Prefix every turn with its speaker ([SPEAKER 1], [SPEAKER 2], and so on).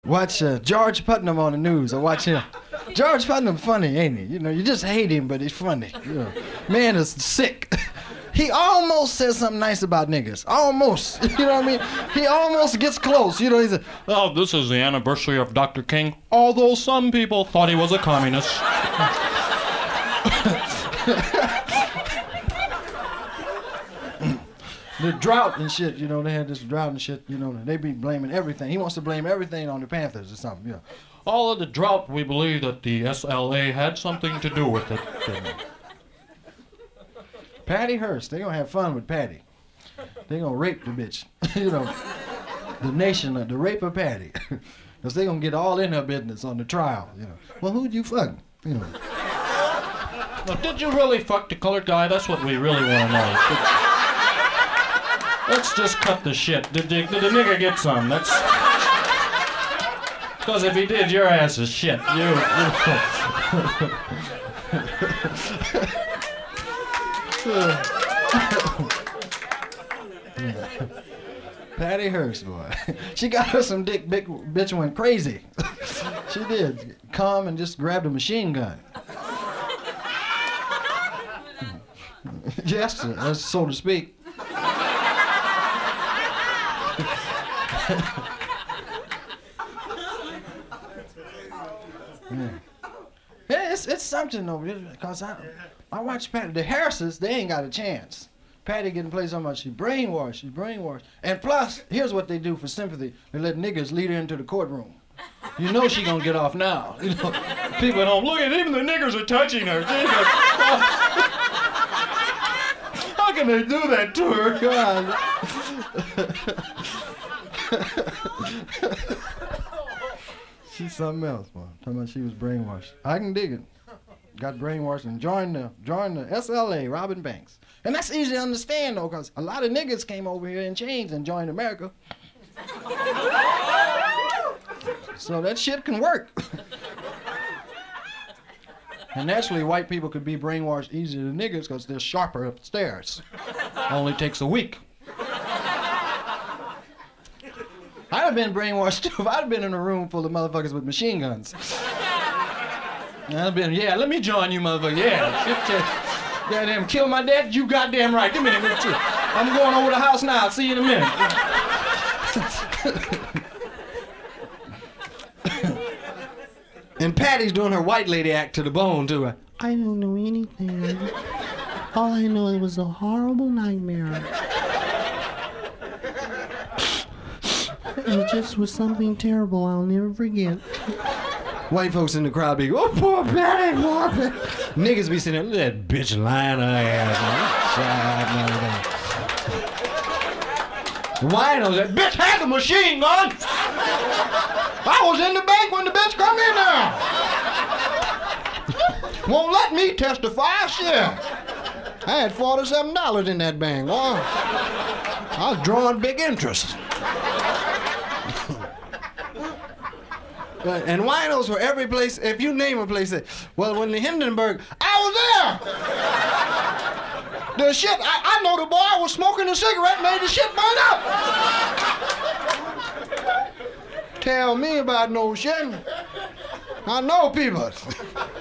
[SPEAKER 1] Watch George Putnam on the news. I watch him. George Putnam funny, ain't he? You know, you just hate him, but he's funny. You know, man is sick. He almost says something nice about niggas. Almost. You know what I mean? He almost gets close. You know, he said,
[SPEAKER 2] "Oh, this is the anniversary of Dr. King, although some people thought he was a communist."
[SPEAKER 1] The drought and shit, you know, they had this drought and shit, you know, they be blaming everything. He wants to blame everything on the Panthers or something, yeah.
[SPEAKER 2] All of the drought, we believe that the SLA had something to do with it.
[SPEAKER 1] Patty Hearst, they gonna have fun with Patty. They gonna rape the bitch, you know, the nation, the rape of Patty. Because they gonna get all in her business on the trial, you know. Well, who'd you fuck? You know.
[SPEAKER 2] Well, did you really fuck the colored guy? That's what we really want to know. Let's just cut the shit. Did the nigga get some? That's... Because if he did, your ass is shit.
[SPEAKER 1] Patty Hearst, boy. She got her some dick, big bitch went crazy. She did. Come and just grabbed a machine gun. Yes, so to speak. Yeah, it's something though, because I watch Patty. The Harrises, they ain't got a chance. Patty getting played so much, she's brainwashed. And plus, here's what they do for sympathy. They let niggas lead her into the courtroom. You know she gonna get off now. You know, people at home, look at even the niggers are touching her. How can they do that to her? God. She's something else, man. Talking about she was brainwashed. I can dig it. Got brainwashed and joined the SLA, Robin Banks. And that's easy to understand, though, because a lot of niggas came over here in chains and joined America. So that shit can work. And naturally, white people could be brainwashed easier than niggas because they're sharper upstairs. Only takes a week. I'd have been brainwashed too if I'd have been in a room full of motherfuckers with machine guns. I'd have been, yeah, let me join you, motherfucker. Yeah, goddamn, kill my dad? You goddamn right. Give me a minute. I'm going over to the house now. I'll see you in a minute. And Patty's doing her white lady act to the bone, too.
[SPEAKER 3] I don't know anything. All I know, it was a horrible nightmare. It just was something terrible I'll never forget.
[SPEAKER 1] White folks in the crowd be, oh, poor Patty, poor Patty. Niggas be sitting there, look at that bitch lying her ass. Winos, that bitch had the machine gun. I was in the bank when the bitch come in there. Won't let me testify, shit. I had $47 in that bank, boy. I was drawing big interest. And winos for every place. If you name a place, well, when the Hindenburg, I was there. The shit, I know the boy was smoking a cigarette, made the shit burn up. Tell me about no shit. I know people.